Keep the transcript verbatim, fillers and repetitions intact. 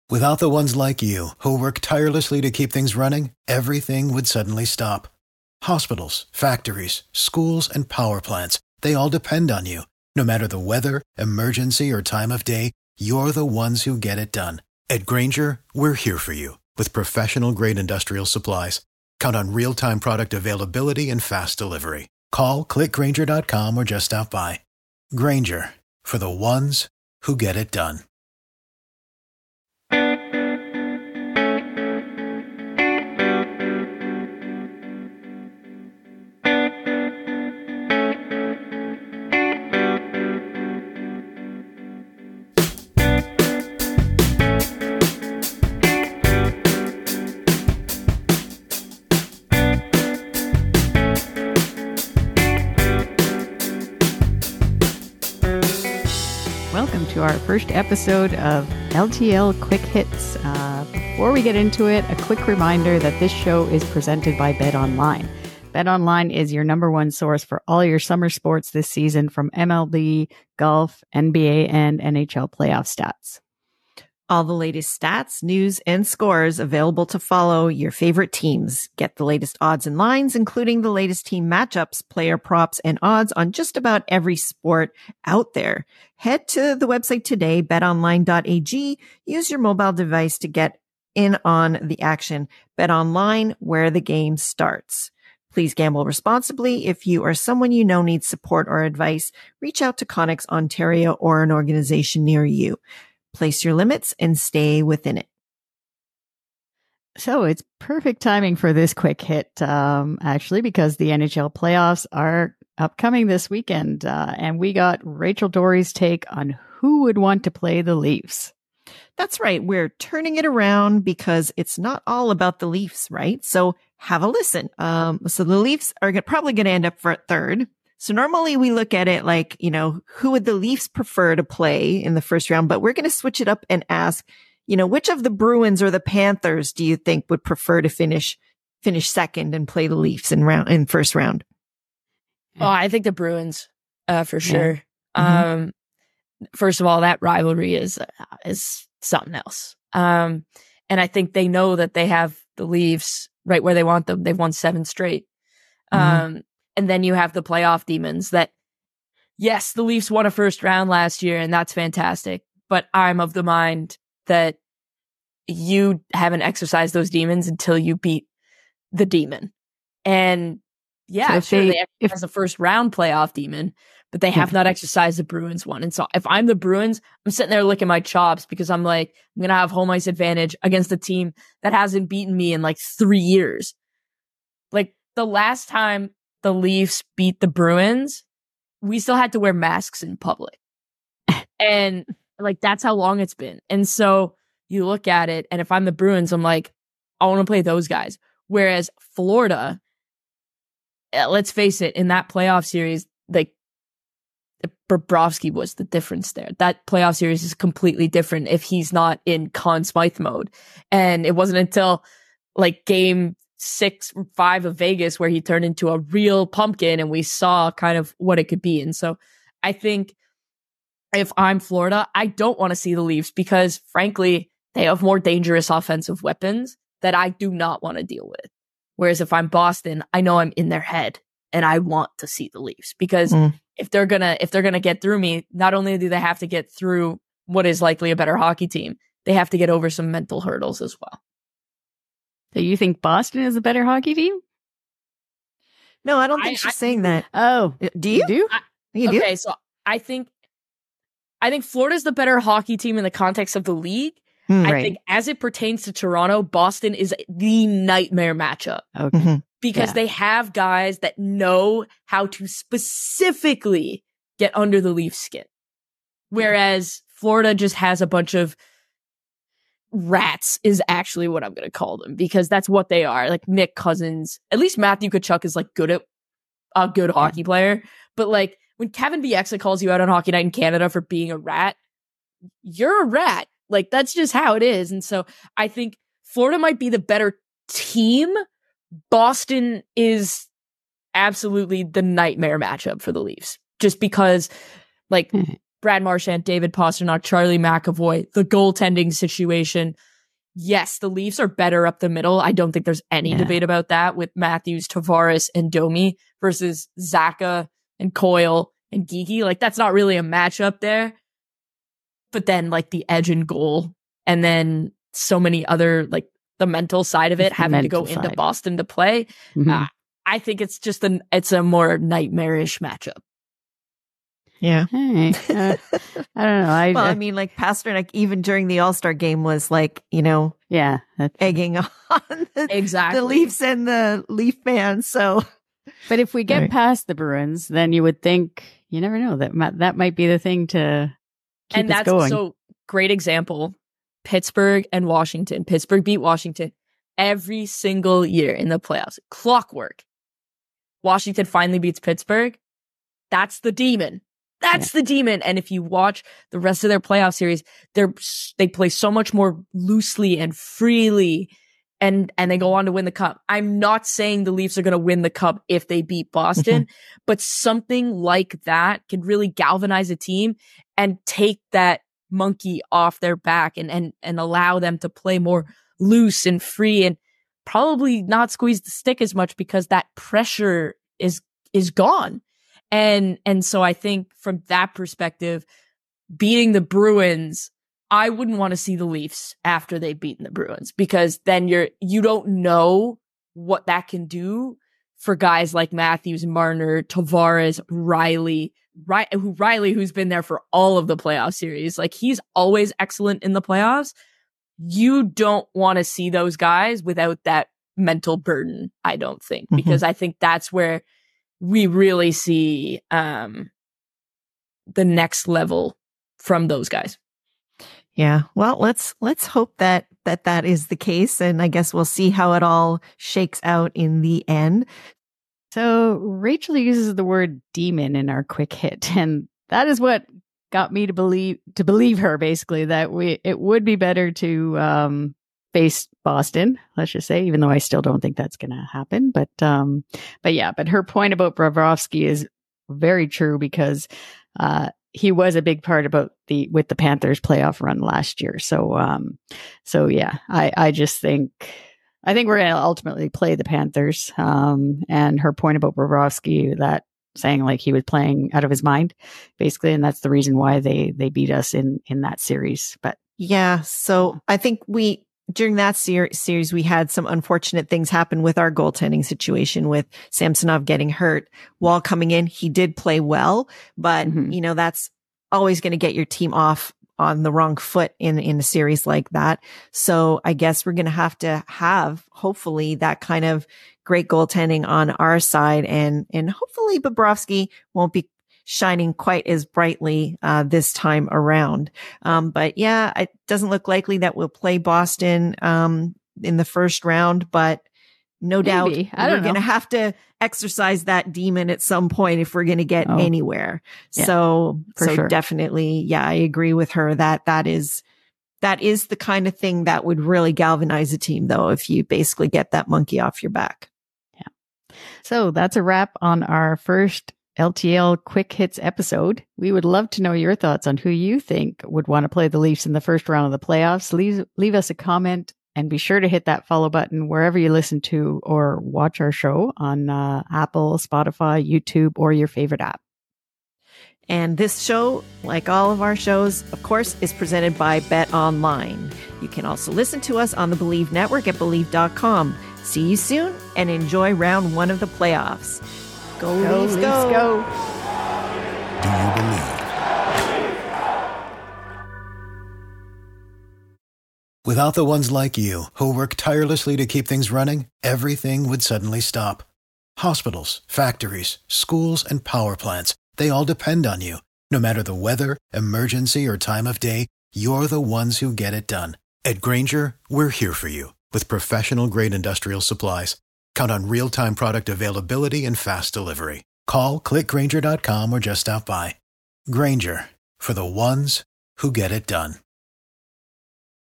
Without the ones like you, who work tirelessly to keep things running, everything would suddenly stop. Hospitals, factories, schools, and power plants, they all depend on you. No matter the weather, emergency, or time of day, you're the ones who get it done. At Grainger, we're here for you with professional-grade industrial supplies. Count on real-time product availability and fast delivery. Call, click Grainger dot com, or just stop by. Grainger, for the ones who get it done. To our first episode of L T L Quick Hits. Uh, before we get into it, a quick reminder that this show is presented by BetOnline. BetOnline is your number one source for all your summer sports this season, from M L B, golf, N B A, and N H L playoff stats. All the latest stats, news, and scores available to follow your favorite teams. Get the latest odds and lines, including the latest team matchups, player props, and odds on just about every sport out there. Head to the website today, bet online dot a g. Use your mobile device to get in on the action. BetOnline, where the game starts. Please gamble responsibly. If you or someone you know needs support or advice, reach out to Connex Ontario or an organization near you. Place your limits and stay within it. So it's perfect timing for this quick hit, um, actually, because the N H L playoffs are upcoming this weekend. Uh, and we got Rachel Dory's take on who would want to play the Leafs. That's right. We're turning it around because it's not all about the Leafs, right? So have a listen. Um, so the Leafs are g- probably going to end up for third. So normally we look at it like, you know, who would the Leafs prefer to play in the first round? But we're going to switch it up and ask, you know, which of the Bruins or the Panthers do you think would prefer to finish, finish second and play the Leafs in round, in first round? Oh, I think the Bruins, uh, for sure. Yeah. Mm-hmm. Um, first of all, that rivalry is, uh, is something else. Um, and I think they know that they have the Leafs right where they want them. They've won seven straight. Mm-hmm. Um, And then you have the playoff demons that, yes, the Leafs won a first round last year, and that's fantastic. But I'm of the mind that you haven't exercised those demons until you beat the demon. And yeah, so sure, they, they exercise a first round playoff demon, but they have yeah. not exercised the Bruins one. And so if I'm the Bruins, I'm sitting there licking my chops because I'm like, I'm going to have home ice advantage against a team that hasn't beaten me in like three years. Like the last time the Leafs beat the Bruins, we still had to wear masks in public. And like, that's how long it's been. And so you look at it, and if I'm the Bruins, I'm like, I want to play those guys. Whereas Florida, let's face it, in that playoff series, like, Bobrovsky was the difference there. That playoff series is completely different if he's not in Conn Smythe mode. And it wasn't until like game six, five of Vegas where he turned into a real pumpkin and we saw kind of what it could be. And so I think if I'm Florida, I don't want to see the Leafs because frankly, they have more dangerous offensive weapons that I do not want to deal with. Whereas if I'm Boston, I know I'm in their head and I want to see the Leafs because mm. if they're gonna, if they're gonna get through me, not only do they have to get through what is likely a better hockey team, they have to get over some mental hurdles as well. So you think Boston is a better hockey team? No, I don't think I, she's I, saying that. Oh, do you? You do? I, you okay, do? so I think I think Florida's the better hockey team in the context of the league. Mm, I right. think as it pertains to Toronto, Boston is the nightmare matchup. Okay. Mm-hmm. Because yeah. they have guys that know how to specifically get under the Leafs' skin. Whereas Florida just has a bunch of rats is actually what I'm going to call them because that's what they are. Like Nick Cousins, at least Matthew Tkachuk is like good at a good hockey player. But like when Kevin Bieksa calls you out on Hockey Night in Canada for being a rat, you're a rat. Like that's just how it is. And so I think Florida might be the better team. Boston is absolutely the nightmare matchup for the Leafs just because like Brad Marchand, David Pastrnak, Charlie McAvoy, the goaltending situation. Yes, the Leafs are better up the middle. I don't think there's any Yeah. debate about that with Matthews, Tavares, and Domi versus Zaka and Coyle and Geeky. Like, that's not really a matchup there. But then, like, the edge and goal, and then so many other, like, the mental side of it, It's the having to go mental into side. Boston to play. Mhm. Uh, I think it's just an, it's a more nightmarish matchup. Yeah. Hey, uh, I don't know. I, Well, I I mean, like Pasternak, even during the All-Star game, was like, you know, yeah, that's, egging on the, Exactly. the Leafs and the Leaf fans. So, but if we get Right. past the Bruins, then you would think, you never know, that ma- that might be the thing to keep and us that's going. so great example. Pittsburgh and Washington. Pittsburgh beat Washington every single year in the playoffs. Clockwork. Washington finally beats Pittsburgh. That's the demon. That's the demon. And if you watch the rest of their playoff series, they're they play so much more loosely and freely, and and they go on to win the cup. I'm not saying the Leafs are going to win the cup if they beat Boston, but something like that can really galvanize a team and take that monkey off their back and and and allow them to play more loose and free and probably not squeeze the stick as much because that pressure is is gone. And and so I think from that perspective, beating the Bruins, I wouldn't want to see the Leafs after they've beaten the Bruins, because then you're you don't know what that can do for guys like Matthews, Marner, Tavares, Riley, Ri- who Riley, who's been there for all of the playoff series. Like, he's always excellent in the playoffs. You don't want to see those guys without that mental burden, I don't think, Mhm. because I think that's where we really see um, the next level from those guys. yeah. Well, let's let's hope that that that is the case, and I guess we'll see how it all shakes out in the end. So Rachel uses the word demon in our quick hit, and that is what got me to believe to believe her, basically, that we it would be better to um face Boston, let's just say, even though I still don't think that's gonna happen. But um but yeah, but her point about Bobrovsky is very true, because uh he was a big part about the with the Panthers playoff run last year. So um so yeah, I I just think I think we're going to ultimately play the Panthers. Um, and her point about Bobrovsky, that saying like he was playing out of his mind, basically, and that's the reason why they they beat us in in that series. But Yeah. So I think we, during that ser- series, we had some unfortunate things happen with our goaltending situation, with Samsonov getting hurt while coming in. He did play well, but Mhm. you know, that's always going to get your team off on the wrong foot in, in a series like that. So I guess we're going to have to have, hopefully, that kind of great goaltending on our side, and, and hopefully Bobrovsky won't be shining quite as brightly uh, this time around. Um, but yeah, it doesn't look likely that we'll play Boston um, in the first round, but no doubt Maybe. I we're don't know. going to have to exercise that demon at some point if we're going to get Oh. anywhere. Yeah, so, for so sure. definitely, yeah, I agree with her that that is, that is the kind of thing that would really galvanize a team, though, if you basically get that monkey off your back. so that's a wrap on our first L T L Quick Hits episode. We would love to know your thoughts on who you think would want to play the Leafs in the first round of the playoffs. Leave, leave us a comment, and be sure to hit that follow button wherever you listen to or watch our show on uh, Apple, Spotify, YouTube, or your favorite app. And this show, like all of our shows, of course, is presented by Bet Online. You can also listen to us on the Believe Network at Believe dot com. See you soon, and enjoy round one of the playoffs. Go, Leafs, go. go. Do you believe? Without the ones like you, who work tirelessly to keep things running, everything would suddenly stop. Hospitals, factories, schools, and power plants, they all depend on you. No matter the weather, emergency, or time of day, you're the ones who get it done. At Grainger, we're here for you with professional-grade industrial supplies. Count on real-time product availability and fast delivery. Call, click Grainger dot com, or just stop by. Grainger, for the ones who get it done.